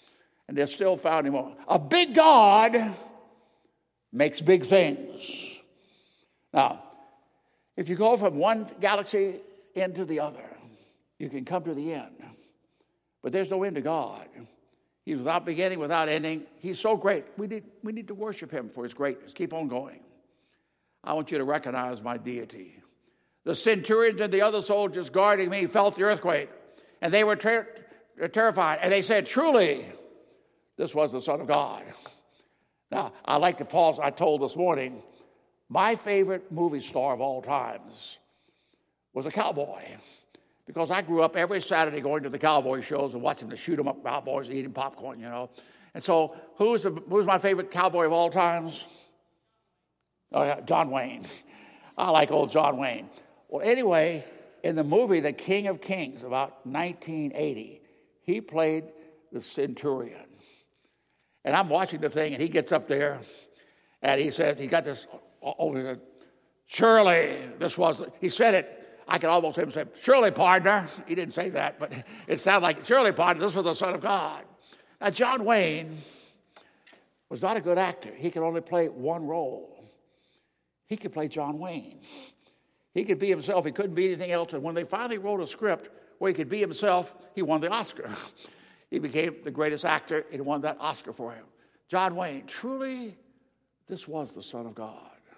And they're still finding more. A big God makes big things. Now, if you go from one galaxy into the other, you can come to the end. But there's no end to God. He's without beginning, without ending. He's so great. We need to worship him for his greatness. Keep on going. I want you to recognize my deity. The centurions and the other soldiers guarding me felt the earthquake, and they were terrified. And they said, truly, this was the Son of God. Now, I like to pause. I told this morning, my favorite movie star of all times was a cowboy, because I grew up every Saturday going to the cowboy shows and watching the shoot-'em-up cowboys eating popcorn, you know. And so who's my favorite cowboy of all times? Oh, yeah, John Wayne. I like old John Wayne. Well, anyway, in the movie The King of Kings, about 1980, he played the centurion. And I'm watching the thing, and he gets up there, and he says, he got this over. Surely this was, he said it, I could almost hear him say, surely, partner. He didn't say that, but it sounded like, surely, partner, this was the Son of God. Now, John Wayne was not a good actor. He could only play one role. He could play John Wayne. He could be himself. He couldn't be anything else. And when they finally wrote a script where he could be himself, he won the Oscar. He became the greatest actor and won that Oscar for him. John Wayne, truly, this was the Son of God.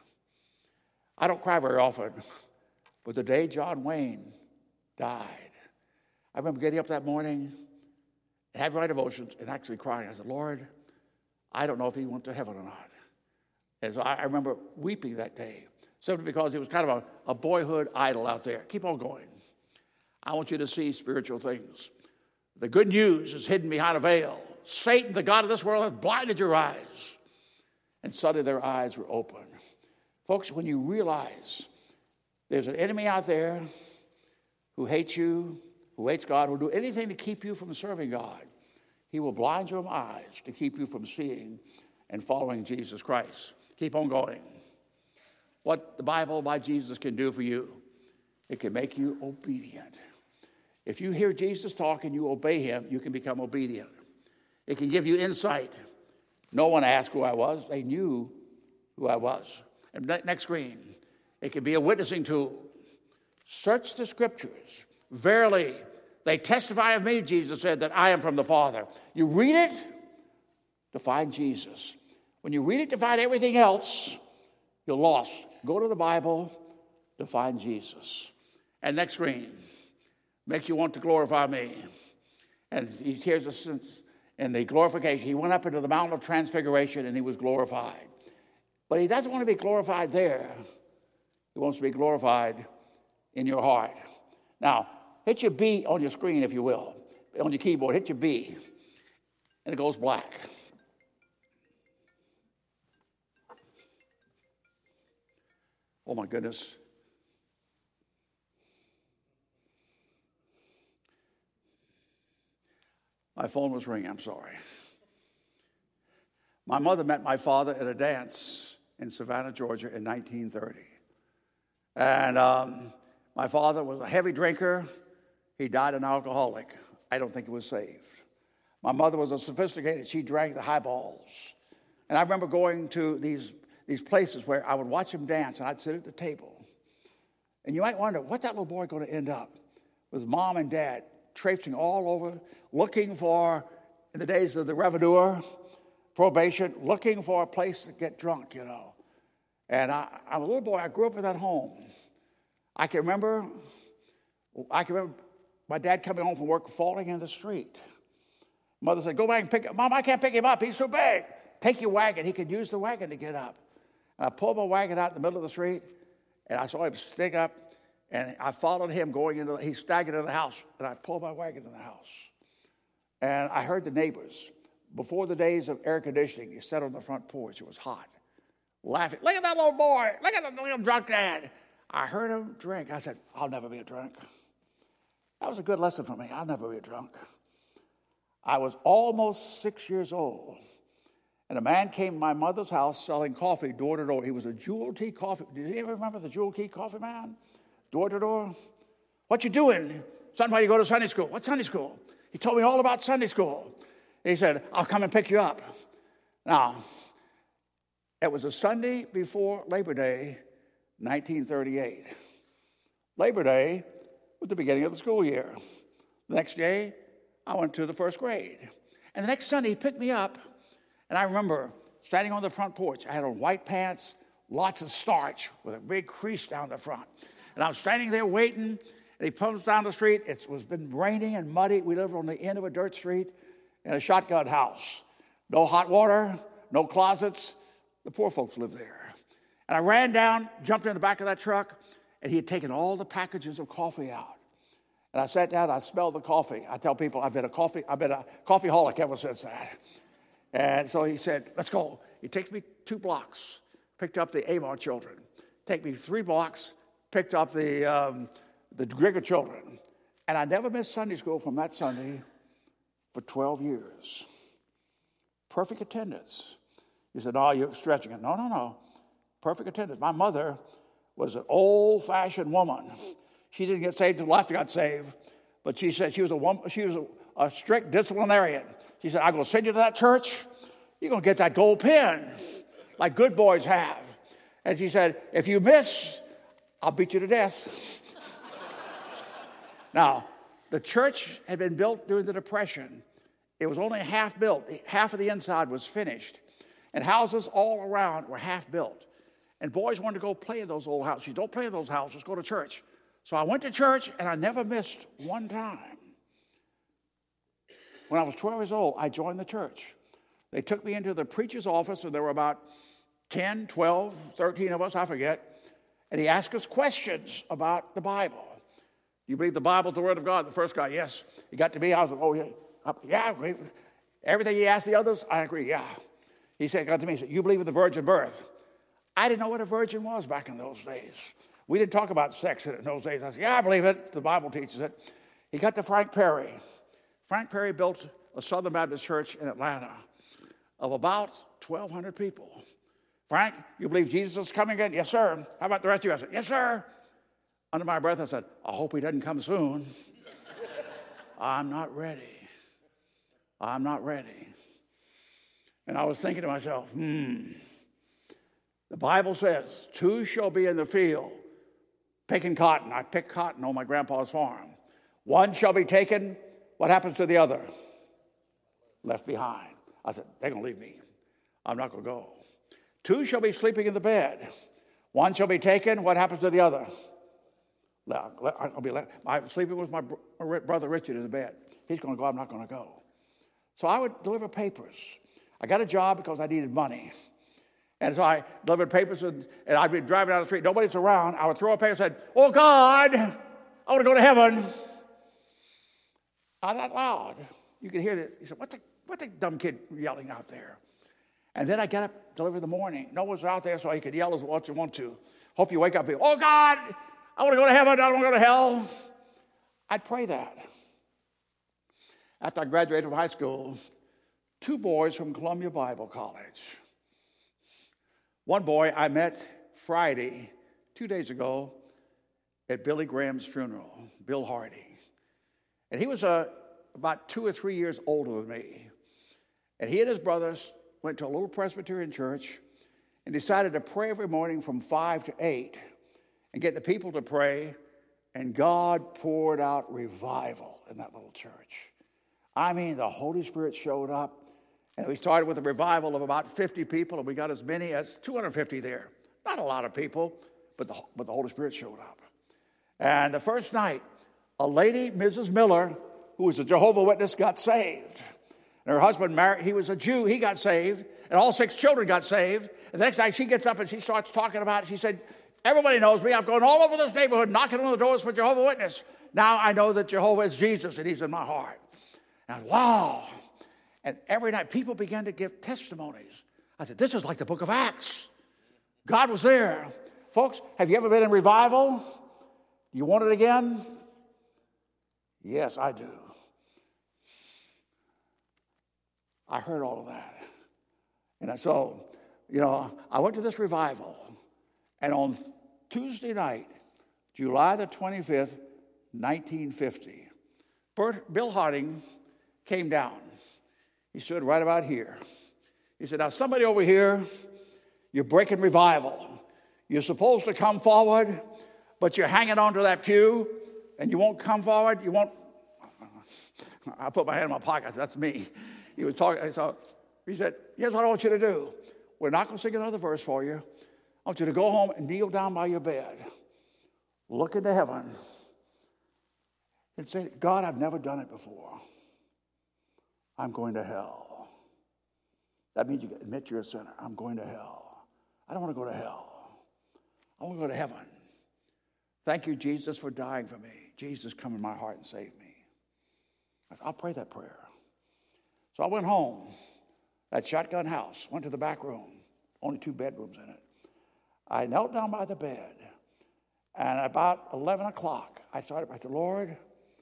I don't cry very often, but the day John Wayne died, I remember getting up that morning and having my devotions and actually crying. I said, Lord, I don't know if he went to heaven or not. And so I remember weeping that day, simply because he was kind of a boyhood idol out there. Keep on going. I want you to see spiritual things. The good news is hidden behind a veil. Satan, the god of this world, has blinded your eyes. And suddenly their eyes were open. Folks, when you realize there's an enemy out there who hates you, who hates God, who will do anything to keep you from serving God, he will blind your eyes to keep you from seeing and following Jesus Christ. Keep on going. What the Bible by Jesus can do for you, it can make you obedient. If you hear Jesus talk and you obey him, you can become obedient. It can give you insight. No one asked who I was. They knew who I was. And next screen. It can be a witnessing tool. Search the scriptures. Verily, they testify of me, Jesus said, that I am from the Father. You read it to find Jesus. When you read it to find everything else, you're lost. Go to the Bible to find Jesus. And next screen. Makes you want to glorify me. And here's a sense in the glorification. He went up into the mountain of transfiguration and he was glorified. But he doesn't want to be glorified there. He wants to be glorified in your heart. Now, hit your B on your screen, if you will. On your keyboard, hit your B. And it goes black. Oh, my goodness. My phone was ringing, I'm sorry. My mother met my father at a dance in Savannah, Georgia in 1930. And my father was a heavy drinker. He died an alcoholic. I don't think he was saved. My mother was a sophisticated. She drank the highballs. And I remember going to these places where I would watch him dance, and I'd sit at the table. And you might wonder, what's that little boy going to end up with mom and dad traipsing all over, looking for, in the days of the revenue, probation, looking for a place to get drunk, you know. And I'm a little boy. I grew up in that home. I can remember my dad coming home from work falling in the street. Mother said, go back and pick him. Mom, I can't pick him up. He's too big. Take your wagon. He could use the wagon to get up. And I pulled my wagon out in the middle of the street, and I saw him stick up, and I followed him he staggered into the house, and I pulled my wagon in the house. And I heard the neighbors, before the days of air conditioning, he sat on the front porch. It was hot, laughing. Look at that little boy. Look at that little drunk dad. I heard him drink. I said, I'll never be a drunk. That was a good lesson for me. I'll never be a drunk. I was almost 6 years old, and a man came to my mother's house selling coffee door to door. He was a Jewel Key Coffee. Do you ever remember the Jewel Key Coffee man? Door to door. What you doing? Son, why do you go to Sunday school? What Sunday school? He told me all about Sunday school. He said, I'll come and pick you up. Now, it was a Sunday before Labor Day, 1938. Labor Day was the beginning of the school year. The next day, I went to the first grade. And the next Sunday, he picked me up, and I remember standing on the front porch. I had on white pants, lots of starch, with a big crease down the front. And I was standing there waiting, and he comes down the street. It was been raining and muddy. We lived on the end of a dirt street in a shotgun house. No hot water, no closets. The poor folks lived there. And I ran down, jumped in the back of that truck, and he had taken all the packages of coffee out. And I sat down, I smelled the coffee. I tell people I've been a coffeeholic ever since that. And so he said, let's go. He takes me 2 blocks, picked up the Amar children. Take me 3 blocks, picked up the Grigger children. And I never missed Sunday school from that Sunday for 12 years. Perfect attendance. You said, oh, you're stretching it. No. Perfect attendance. My mother was an old-fashioned woman. She didn't get saved until after I got saved. But she said she was a strict disciplinarian. She said, I'm going to send you to that church. You're going to get that gold pin like good boys have. And she said, if you miss, I'll beat you to death. Now, the church had been built during the Depression. It was only half built. Half of the inside was finished. And houses all around were half built. And boys wanted to go play in those old houses. You don't play in those houses, go to church. So I went to church, and I never missed one time. When I was 12 years old, I joined the church. They took me into the preacher's office, and there were about 10, 12, 13 of us, I forget. And he asked us questions about the Bible. You believe the Bible is the Word of God? The first guy, yes. He got to me, I was like, oh, yeah. Yeah, I agree. Everything he asked the others, I agree, yeah. He got to me, he said, you believe in the virgin birth? I didn't know what a virgin was back in those days. We didn't talk about sex in those days. I said, yeah, I believe it. The Bible teaches it. He got to Frank Perry. Frank Perry built a Southern Baptist church in Atlanta of about 1,200 people. Frank, you believe Jesus is coming again? Yes, sir. How about the rest of you? I said, yes, sir. Under my breath, I said, I hope he doesn't come soon. I'm not ready. I'm not ready. And I was thinking to myself, the Bible says, 2 shall be in the field picking cotton. I picked cotton on my grandpa's farm. 1 shall be taken. What happens to the other? Left behind. I said, they're going to leave me. I'm not going to go. 2 shall be sleeping in the bed. 1 shall be taken. What happens to the other? I'm sleeping with my brother Richard in the bed. He's going to go. I'm not going to go. So I would deliver papers. I got a job because I needed money. And so I delivered papers, and I'd be driving down the street. Nobody's around. I would throw a paper and say, oh, God, I want to go to heaven. Not that loud. You could hear it. He said, what's the dumb kid yelling out there? And then I get up, deliver in the morning. No one's out there, so he could yell as much as you want to. Hope you wake up and, oh, God, I want to go to heaven. I don't want to go to hell. I'd pray that. After I graduated from high school, 2 boys from Columbia Bible College. One boy I met Friday, 2 days ago, at Billy Graham's funeral, Bill Hardy. And he was about 2 or 3 years older than me. And he and his brothers went to a little Presbyterian church and decided to pray every morning from 5 to 8 and get the people to pray. And God poured out revival in that little church. I mean, the Holy Spirit showed up. And we started with a revival of about 50 people, and we got as many as 250 there. Not a lot of people, but the Holy Spirit showed up. And the first night, a lady, Mrs. Miller, who was a Jehovah's Witness, got saved. And her husband, he was a Jew, he got saved. And all 6 children got saved. And the next night, she gets up and she starts talking about it. She said, everybody knows me. I've gone all over this neighborhood knocking on the doors for Jehovah's Witness. Now I know that Jehovah is Jesus, and he's in my heart. And wow. And every night, people began to give testimonies. I said, this is like the book of Acts. God was there. Folks, have you ever been in revival? You want it again? Yes, I do. I heard all of that. And so, I went to this revival. And on Tuesday night, July the 25th, 1950, Bill Harding came down. He stood right about here. He said, now somebody over here, you're breaking revival. You're supposed to come forward, but you're hanging on to that pew, and you won't come forward. You won't. I put my hand in my pocket. That's me. He was talking. So he said, here's what I want you to do. We're not going to sing another verse for you. I want you to go home and kneel down by your bed. Look into heaven. And say, God, I've never done it before. I'm going to hell. That means you admit you're a sinner. I'm going to hell. I don't want to go to hell. I want to go to heaven. Thank you, Jesus, for dying for me. Jesus, come in my heart and save me. I said, I'll pray that prayer. So I went home, that shotgun house, went to the back room, only 2 bedrooms in it. I knelt down by the bed, and about 11 o'clock, I said, Lord,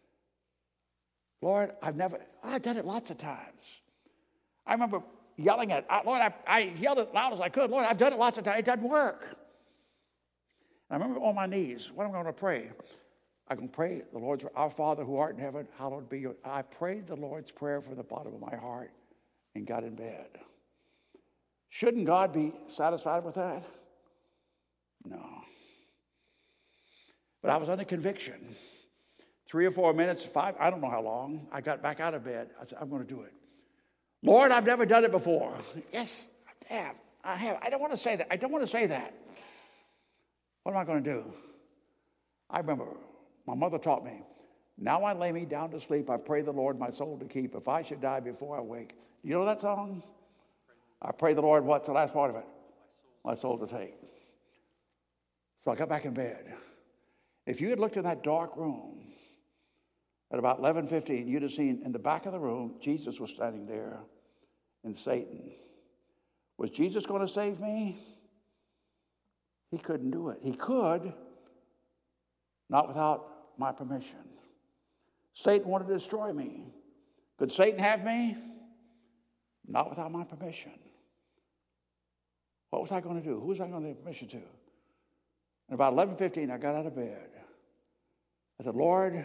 I've done it lots of times. I remember yelling at, Lord, I yelled as loud as I could, Lord, I've done it lots of times. It doesn't work. And I remember on my knees, what am I going to pray? I can pray the Lord's, our Father who art in heaven, hallowed be your. I prayed the Lord's Prayer from the bottom of my heart and got in bed. Shouldn't God be satisfied with that? No. But I was under conviction. 3 or 4 minutes, 5, I don't know how long, I got back out of bed. I said, I'm going to do it. Lord, I've never done it before. Yes, I have. I don't want to say that. What am I going to do? I remember my mother taught me, now I lay me down to sleep. I pray the Lord my soul to keep. If I should die before I wake. You know that song? I pray the Lord, what's the last part of it? My soul to take. So I got back in bed. If you had looked in that dark room at about 11:15, you'd have seen in the back of the room, Jesus was standing there and Satan. Was Jesus going to save me? He couldn't do it. He could, not without my permission. Satan wanted to destroy me. Could Satan have me? Not without my permission. What was I going to do? Who was I going to give permission to? And about 11:15, I got out of bed. I said, Lord,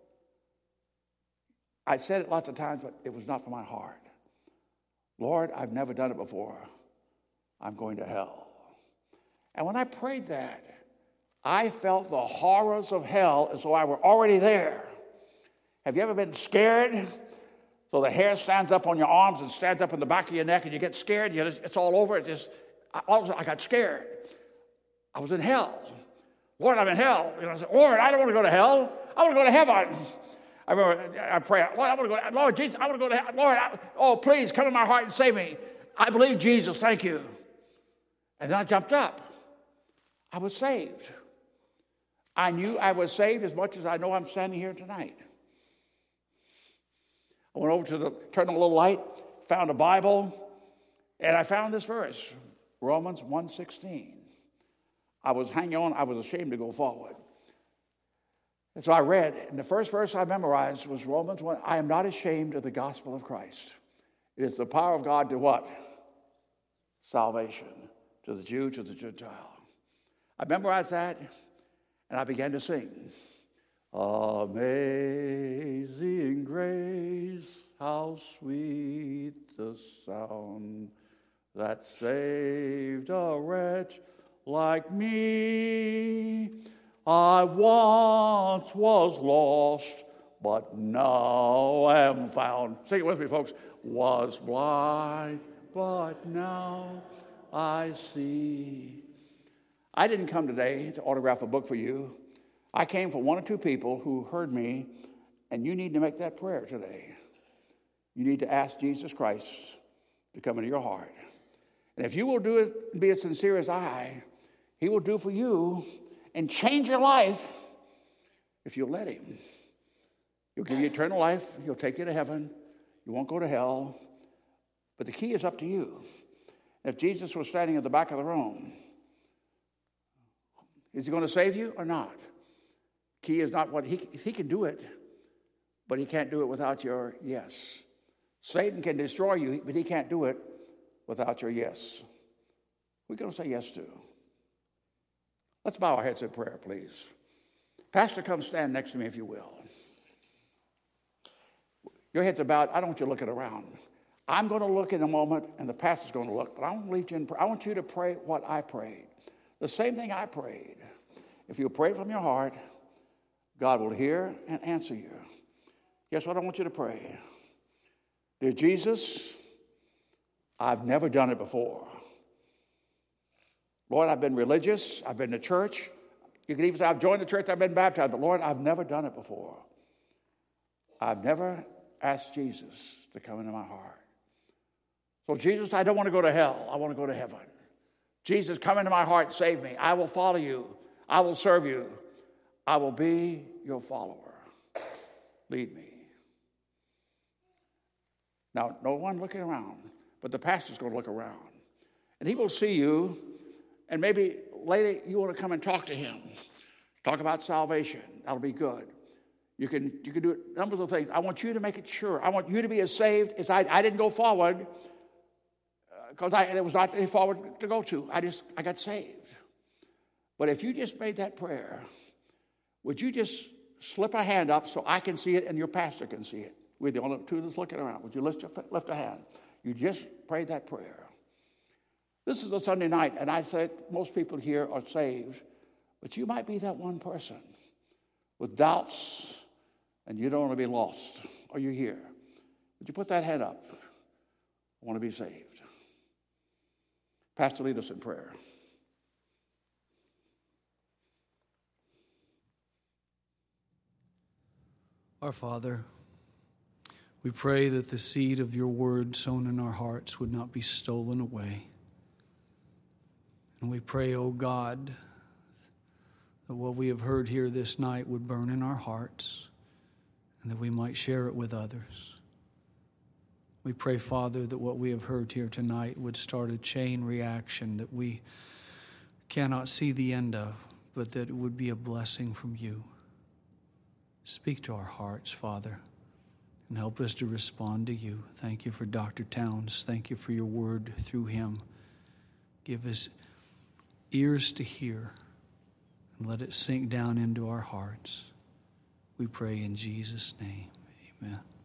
I said it lots of times, but it was not from my heart. Lord, I've never done it before. I'm going to hell. And when I prayed that, I felt the horrors of hell as though I were already there. Have you ever been scared? So the hair stands up on your arms and stands up in the back of your neck, and you get scared. It's all over. All of a sudden, I got scared. I was in hell. Lord, I'm in hell. I said, Lord, I don't want to go to hell. I want to go to heaven. I remember I prayed, Lord, I want to go to, Lord Jesus, I want to go to heaven. Lord, please come in my heart and save me. I believe Jesus, thank you. And then I jumped up. I was saved. I knew I was saved as much as I know I'm standing here tonight. I went over turned on a little light, found a Bible, and I found this verse, Romans 1:16. I was hanging on. I was ashamed to go forward. And so I read, and the first verse I memorized was Romans 1. I am not ashamed of the gospel of Christ. It is the power of God to what? Salvation. To the Jew, to the Gentile. I memorized that, and I began to sing. Amazing grace, how sweet the sound that saved a wretch like me. I once was lost, but now am found. Sing it with me, folks. Was blind, but now I see. I didn't come today to autograph a book for you. I came for 1 or 2 people who heard me, and you need to make that prayer today. You need to ask Jesus Christ to come into your heart. And if you will do it and be as sincere as I, he will do for you and change your life if you'll let him. He'll give you eternal life. He'll take you to heaven. You won't go to hell. But the key is up to you. If Jesus was standing at the back of the room, is he going to save you or not? Key is not what he can do it, but he can't do it without your yes. Satan can destroy you, but he can't do it without your yes. We're going to say yes to. Let's bow our heads in prayer, please. Pastor, come stand next to me if you will. Your heads are bowed. I don't want you looking around. I'm going to look in a moment, and the pastor's going to look, but I want to lead you in prayer. I want you to pray what I prayed. The same thing I prayed. If you pray from your heart, God will hear and answer you. Guess what I want you to pray? Dear Jesus, I've never done it before. Lord, I've been religious. I've been to church. You can even say, I've joined the church. I've been baptized. But Lord, I've never done it before. I've never asked Jesus to come into my heart. So Jesus, I don't want to go to hell. I want to go to heaven. Jesus, come into my heart. Save me. I will follow you. I will serve you. I will be your follower. Lead me. Now, no one looking around, but the pastor's going to look around. And he will see you, and maybe later you want to come and talk to him. Talk about salvation. That'll be good. You can do numbers of things. I want you to make it sure. I want you to be as saved as I didn't go forward because there was not any forward to go to. I got saved. But if you just made that prayer, would you just slip a hand up so I can see it and your pastor can see it? We're the only two that's looking around. Would you lift a hand? You just prayed that prayer. This is a Sunday night, and I think most people here are saved, but you might be that one person with doubts, and you don't want to be lost. Are you here? Would you put that hand up? I want to be saved. Pastor, lead us in prayer. Our Father, we pray that the seed of your word sown in our hearts would not be stolen away. And we pray, O God, that what we have heard here this night would burn in our hearts and that we might share it with others. We pray, Father, that what we have heard here tonight would start a chain reaction that we cannot see the end of, but that it would be a blessing from you. Speak to our hearts, Father, and help us to respond to you. Thank you for Dr. Towns. Thank you for your word through him. Give us ears to hear and let it sink down into our hearts. We pray in Jesus' name. Amen.